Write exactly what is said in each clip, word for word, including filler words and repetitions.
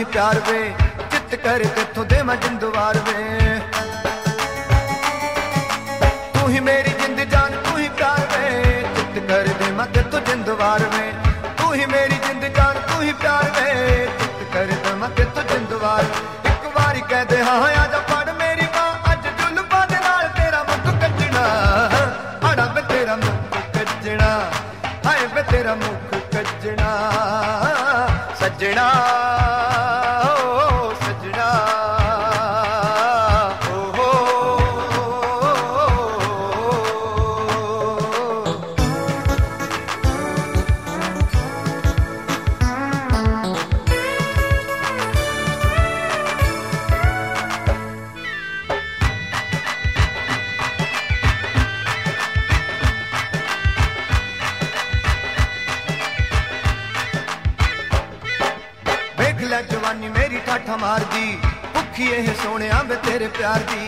प्यार वे, चित कर तेथों दे मैं जिंदवार वे। तू ही मेरी जिंद जान तू ही प्यार वे, चित कर दे मैं तेथों जिंदवार वे। तू ही मेरी जिंद जान तू ही प्यार वे, चित कर दे मैं तेथों जिंदवार। एक बारी कह दे हाँ आजा पड़ मेरी मां, अज जुल्फां दे नाल तेरा मुख कजना, आड़ा वे तेरा मुख कजना, हाय वे तेरा मुख कजना सजना। जवानी मेरी ठाठा मार दी, भुखी एह सोनिया वे तेरे प्यार दी।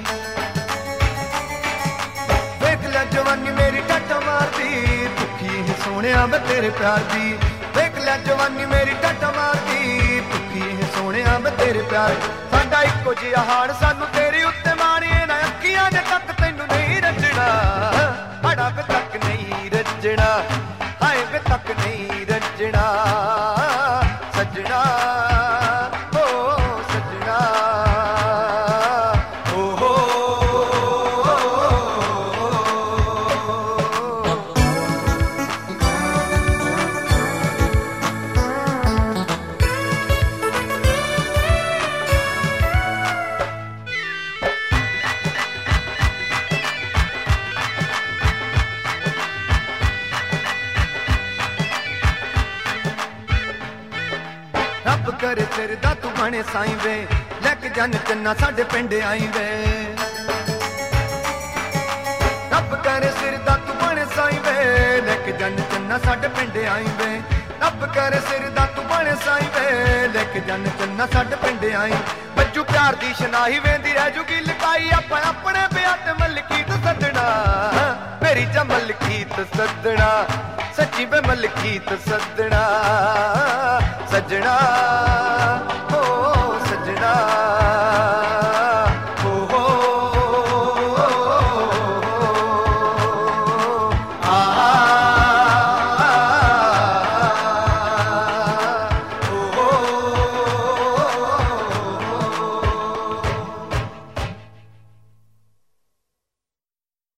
देख ले जवानी मेरी ठाठा मार दी, भुखी एह सोनिया वे तेरे प्यार दी। देख ले जवानी मेरी ठाठा मार दी, भुखी एह सोनिया वे तेरे प्यार। साडा इक्को जिहा हाल सानू तेरे उत्ते माणी, ना अखियां दे तक तैनू नहीं रजना, आड़ा वे तक नहीं रजना, हाय वे तक नहीं रजना सजना। रब करे तेरे दा तू बने साईं वे, लैके जन चन्ना साडे पिंड आई वे। रब करे सिर दा तू बने साईं वे, लैके जन चन्ना साडे पिंड आई वे। रब करे सिर दा तू बने साईं वे, लैके जन चन्ना साडे पिंड आई। बज्जू प्यार दी शनाही वेंदी रह जूगी लुकाई, आपां अपने ब्याह ते मलकीत सदना, मेरी जा मलकीत सदना, सच्ची वे मलकीत सदना सजना।